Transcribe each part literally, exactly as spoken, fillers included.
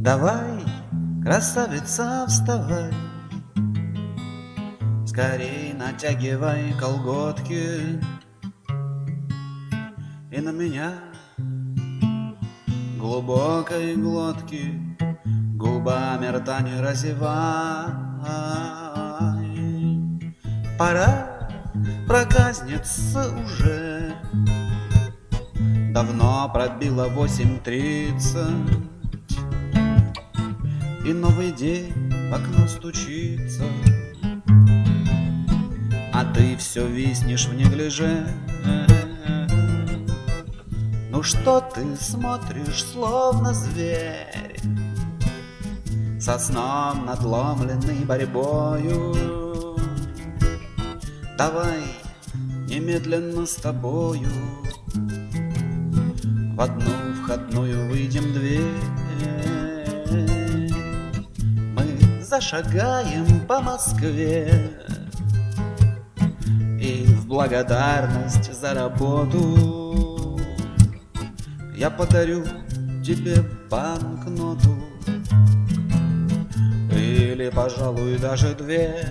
Давай, красавица, вставай, скорей натягивай колготки и на меня глубокой глотки губами рта не разевай. Пора проказниться уже, давно пробило восемь тридцать, и новый день в окно стучится, а ты все виснешь в неглиже. Ну что ты смотришь, словно зверь, со сном надломленный борьбою? Давай немедленно с тобою в одну входную выйдем дверь. Мы зашагаем по Москве, и в благодарность за работу я подарю тебе банкноту, или, пожалуй, даже две.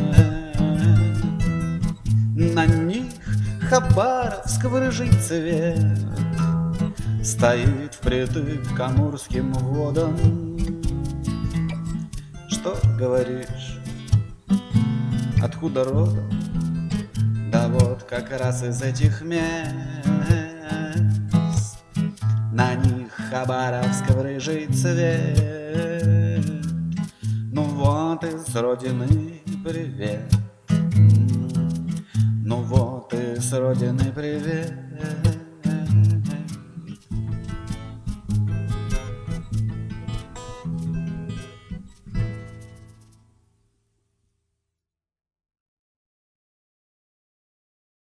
На них Хабаровск в рыжий цвет стоит впритык к амурским водам. Что говоришь, откуда родом? Да вот как раз из этих мест. На них Хабаровск в рыжий цвет. Ну вот и с родины привет. Ну вот и с родины привет.